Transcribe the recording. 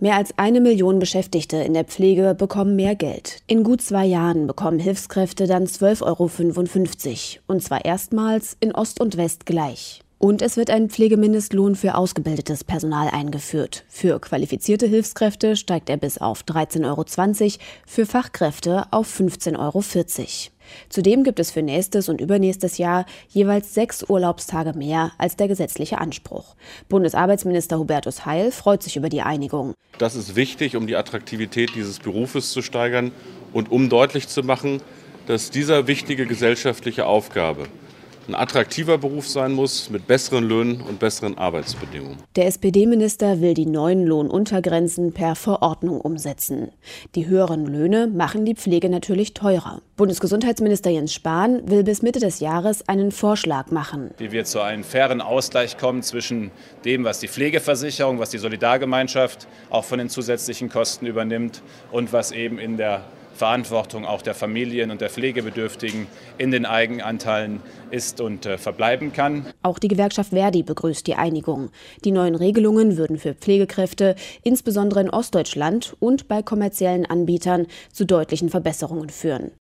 Mehr als 1 Million Beschäftigte in der Pflege bekommen mehr Geld. In gut 2 Jahren bekommen Hilfskräfte dann 12,55 €. Und zwar erstmals in Ost und West gleich. Und es wird ein Pflegemindestlohn für ausgebildetes Personal eingeführt. Für qualifizierte Hilfskräfte steigt er bis auf 13,20 €, für Fachkräfte auf 15,40 €. Zudem gibt es für nächstes und übernächstes Jahr jeweils 6 Urlaubstage mehr als der gesetzliche Anspruch. Bundesarbeitsminister Hubertus Heil freut sich über die Einigung. Das ist wichtig, um die Attraktivität dieses Berufes zu steigern und um deutlich zu machen, dass dieser wichtige gesellschaftliche Aufgabe ein attraktiver Beruf sein muss, mit besseren Löhnen und besseren Arbeitsbedingungen. Der SPD-Minister will die neuen Lohnuntergrenzen per Verordnung umsetzen. Die höheren Löhne machen die Pflege natürlich teurer. Bundesgesundheitsminister Jens Spahn will bis Mitte des Jahres einen Vorschlag machen. Wie wir zu einem fairen Ausgleich kommen zwischen dem, was die Pflegeversicherung, was die Solidargemeinschaft auch von den zusätzlichen Kosten übernimmt und was eben in der Verantwortung auch der Familien und der Pflegebedürftigen in den Eigenanteilen ist und verbleiben kann. Auch die Gewerkschaft ver.di begrüßt die Einigung. Die neuen Regelungen würden für Pflegekräfte, insbesondere in Ostdeutschland und bei kommerziellen Anbietern, zu deutlichen Verbesserungen führen.